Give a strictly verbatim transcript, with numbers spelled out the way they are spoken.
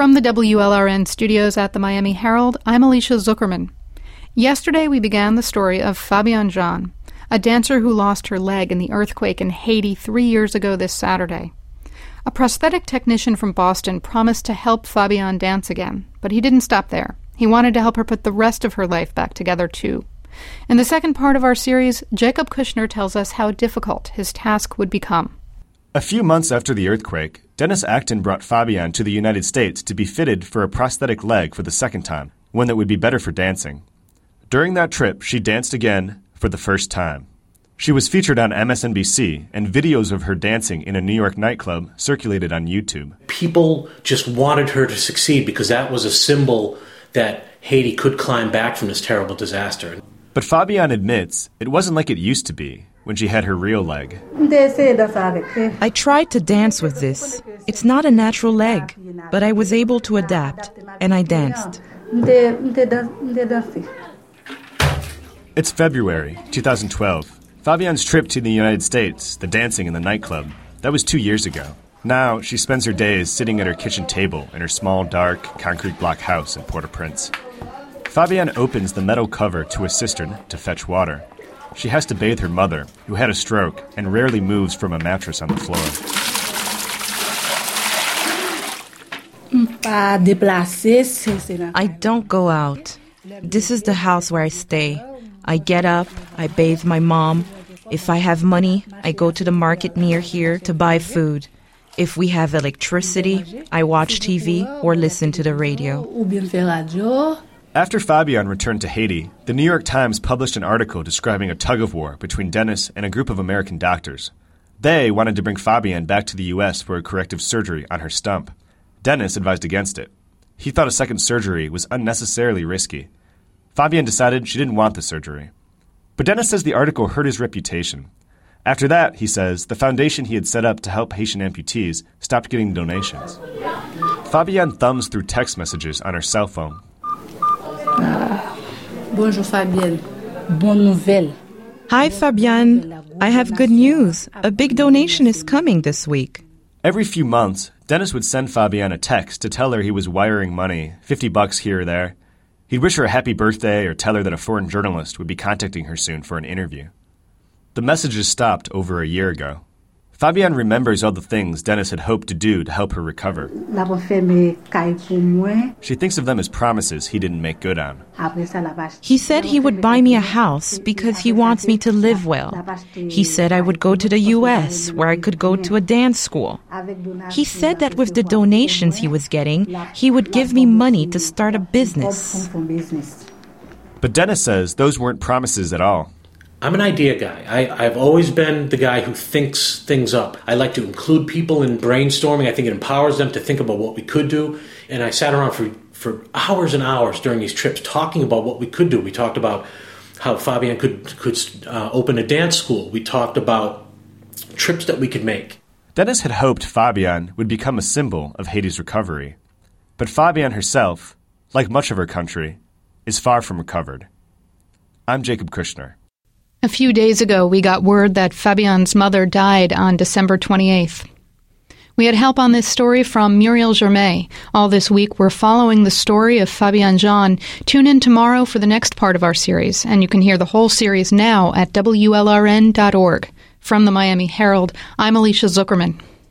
From the W L R N studios at the Miami Herald, I'm Alicia Zuckerman. Yesterday we began the story of Fabienne Jean, a dancer who lost her leg in the earthquake in Haiti three years ago this Saturday. A prosthetic technician from Boston promised to help Fabienne dance again, but he didn't stop there. He wanted to help her put the rest of her life back together, too. In the second part of our series, Jacob Kushner tells us how difficult his task would become. A few months after the earthquake, Dennis Acton brought Fabienne to the United States to be fitted for a prosthetic leg for the second time, one that would be better for dancing. During that trip, she danced again for the first time. She was featured on M S N B C, and videos of her dancing in a New York nightclub circulated on YouTube. People just wanted her to succeed because that was a symbol that Haiti could climb back from this terrible disaster. But Fabienne admits it wasn't like it used to be when she had her real leg. I tried to dance with this. It's not a natural leg, but I was able to adapt, and I danced. It's February two thousand twelve. Fabienne's trip to the United States, the dancing in the nightclub, that was two years ago. Now she spends her days sitting at her kitchen table in her small, dark, concrete block house in Port-au-Prince. Fabienne opens the metal cover to a cistern to fetch water. She has to bathe her mother, who had a stroke and rarely moves from a mattress on the floor. I don't go out. This is the house where I stay. I get up, I bathe my mom. If I have money, I go to the market near here to buy food. If we have electricity, I watch T V or listen to the radio. After Fabienne returned to Haiti, the New York Times published an article describing a tug-of-war between Dennis and a group of American doctors. They wanted to bring Fabienne back to the U S for a corrective surgery on her stump. Dennis advised against it. He thought a second surgery was unnecessarily risky. Fabienne decided she didn't want the surgery. But Dennis says the article hurt his reputation. After that, he says, the foundation he had set up to help Haitian amputees stopped getting donations. Fabienne thumbs through text messages on her cell phone. Bonjour Fabienne. Bonne nouvelle. Hi Fabienne. I have good news. A big donation is coming this week. Every few months, Dennis would send Fabienne a text to tell her he was wiring money, fifty bucks here or there. He'd wish her a happy birthday or tell her that a foreign journalist would be contacting her soon for an interview. The messages stopped over a year ago. Fabienne remembers all the things Dennis had hoped to do to help her recover. She thinks of them as promises he didn't make good on. He said he would buy me a house because he wants me to live well. He said I would go to the U S where I could go to a dance school. He said that with the donations he was getting, he would give me money to start a business. But Dennis says those weren't promises at all. I'm an idea guy. I, I've always been the guy who thinks things up. I like to include people in brainstorming. I think it empowers them to think about what we could do. And I sat around for, for hours and hours during these trips talking about what we could do. We talked about how Fabienne could, could uh, open a dance school. We talked about trips that we could make. Dennis had hoped Fabienne would become a symbol of Haiti's recovery. But Fabienne herself, like much of her country, is far from recovered. I'm Jacob Kushner. A few days ago, we got word that Fabienne's mother died on December twenty-eighth. We had help on this story from Muriel Germain. All this week, we're following the story of Fabienne Jean. Tune in tomorrow for the next part of our series, and you can hear the whole series now at W L R N dot org. From the Miami Herald, I'm Alicia Zuckerman.